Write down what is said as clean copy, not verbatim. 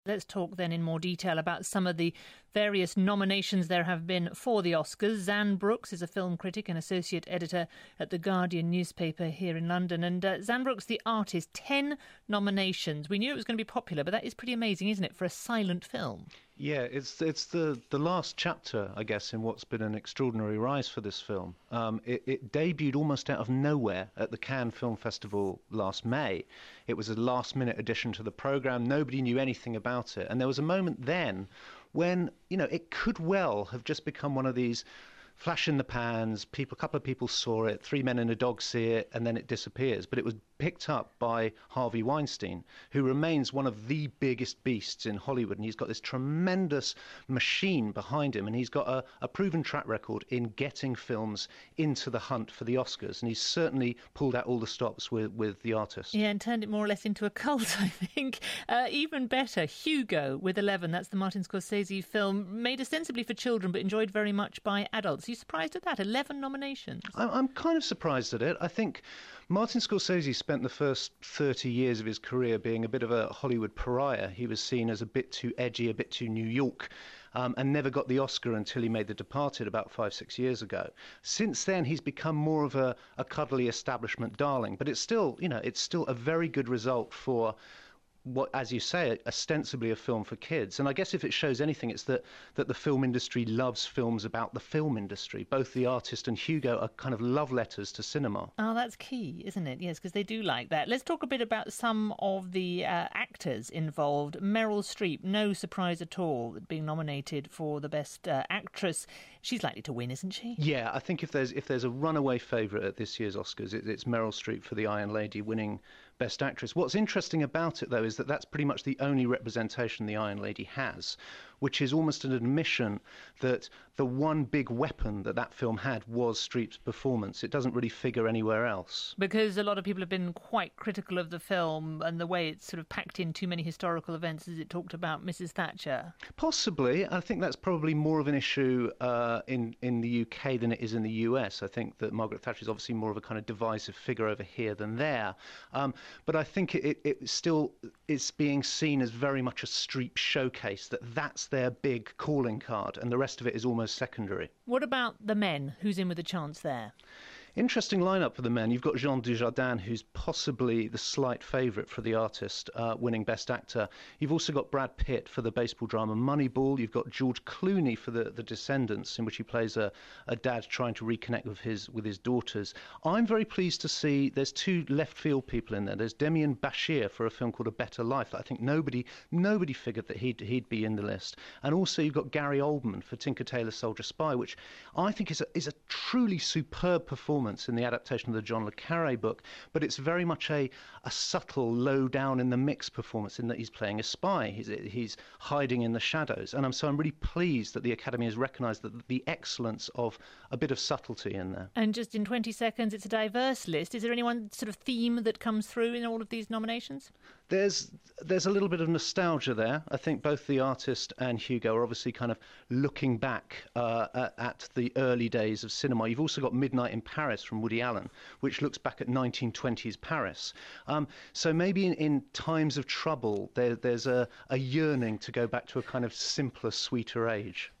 Let's talk then in more detail about some of the various nominations there have been for the Oscars. Zan Brooks is a film critic and associate editor at The Guardian newspaper here in London. And Zan Brooks, The Artist, 10 nominations. We knew it was going to be popular, but that is pretty amazing, isn't it, for a silent film? Yeah, it's the last chapter, I guess, in what's been an extraordinary rise for this film. It debuted almost out of nowhere at the Cannes Film Festival last May. It was a last-minute addition to the programme. Nobody knew anything about it. And there was a moment then when, it could well have just become one of these flash in the pans, a couple of people saw it, three men and a dog see it, and then it disappears. But it was picked up by Harvey Weinstein, who remains one of the biggest beasts in Hollywood, and he's got this tremendous machine behind him, and he's got a proven track record in getting films into the hunt for the Oscars, and he's certainly pulled out all the stops with The Artist. Yeah, and turned it more or less into a cult, I think. Even better, Hugo with 11, that's the Martin Scorsese film, made ostensibly for children but enjoyed very much by adults. Are you surprised at that? 11 nominations. I'm kind of surprised at it. I think Martin Scorsese spent the first 30 years of his career being a bit of a Hollywood pariah. He was seen as a bit too edgy, a bit too New York, and never got the Oscar until he made The Departed about 5-6 years ago. Since then, he's become more of a cuddly establishment darling, but it's still a very good result for what, as you say, ostensibly a film for kids. And I guess if it shows anything, it's that the film industry loves films about the film industry. Both The Artist and Hugo are kind of love letters to cinema. Oh, that's key, isn't it? Yes, because they do like that. Let's talk a bit about some of the actors involved. Meryl Streep, no surprise at all, being nominated for the Best Actress. She's likely to win, isn't she? Yeah, I think if there's a runaway favourite at this year's Oscars, it's Meryl Streep for The Iron Lady winning Best Actress. What's interesting about it, though, is that that's pretty much the only representation The Iron Lady has, which is almost an admission that the one big weapon that film had was Streep's performance. It doesn't really figure anywhere else. Because a lot of people have been quite critical of the film and the way it's sort of packed in too many historical events, as it talked about Mrs. Thatcher. Possibly. I think that's probably more of an issue in the UK than it is in the US. I think that Margaret Thatcher is obviously more of a kind of divisive figure over here than there. But I think it still is being seen as very much a Streep showcase, that's their big calling card, and the rest of it is almost secondary. What about the men? Who's in with a chance there? Interesting lineup for the men. You've got Jean Dujardin, who's possibly the slight favourite for The Artist, winning Best Actor. You've also got Brad Pitt for the baseball drama Moneyball. You've got George Clooney for the Descendants, in which he plays a dad trying to reconnect with his daughters. I'm very pleased to see there's two left field people in there. There's Demian Bashir for a film called A Better Life. I think nobody figured that he'd be in the list. And also you've got Gary Oldman for Tinker Tailor Soldier Spy, which I think is a truly superb performance in the adaptation of the John le Carré book, but it's very much a subtle, low down in the mix performance, in that he's playing a spy. He's hiding in the shadows, and I'm really pleased that the Academy has recognised the excellence of a bit of subtlety in there. And just in 20 seconds, it's a diverse list. Is there any one sort of theme that comes through in all of these nominations? There's a little bit of nostalgia there. I think both The Artist and Hugo are obviously kind of looking back at the early days of cinema. You've also got Midnight in Paris from Woody Allen, which looks back at 1920s Paris. So maybe in times of trouble, there's a yearning to go back to a kind of simpler, sweeter age.